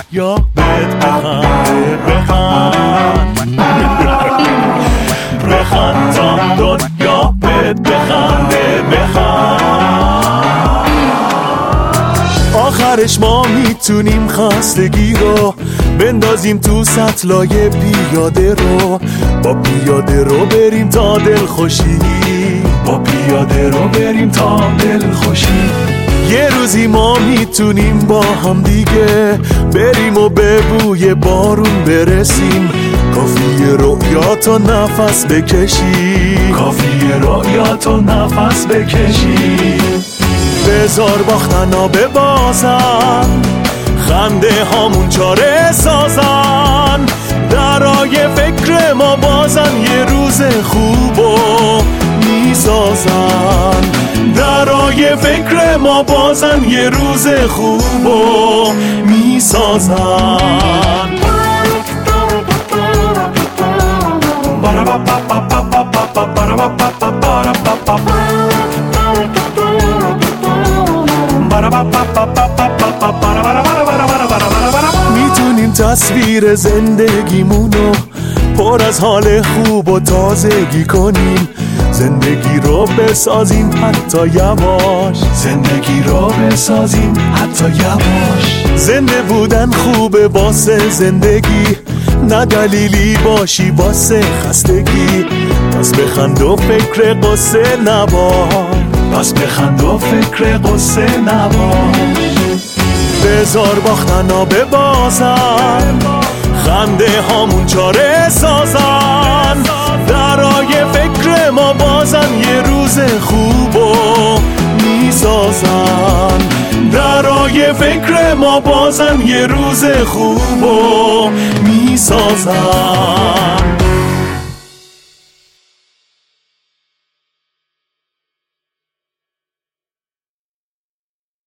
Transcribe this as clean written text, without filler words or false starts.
دنیا بهت بخنده بخند بخند تا دنیا بهت بخنده بخند. آخرش ما میتونیم خستگی رو بندازیم تو سطلای پیاده رو، با پیاده رو بریم تا دل خوشی، با پیاده رو بریم تا دل خوشی. یه روزی ما میتونیم با هم دیگه بریم و به بوی بارون برسیم. کافیه رؤیاتو نفس بکشی، کافیه رؤیاتو نفس بکشی. بذار باختنا ببازن، خنده هامون چاره سازن، درای فکر ما بازن یه روز خوبو میسازن، درای فکر ما بازن یه روز خوبو میسازن. میتونیم تصویر زندگیمونو پر از حال خوب و تازگی کنیم، زندگی رو بسازیم حتی یواش، زندگی رو بسازیم حتی یواش. زنده بودن خوبه واسه زندگی، نه دلیلی باشی واسه خستگی. پس بخند و فکر قصه نباش، پس بخند و فکر قصه نباش. بذار باختنا ببازن، خنده هامون چاره سازن، درای فکر ما بازن یه روز خوبو میسازن، درای فکر ما بازن یه روز خوبو میسازن.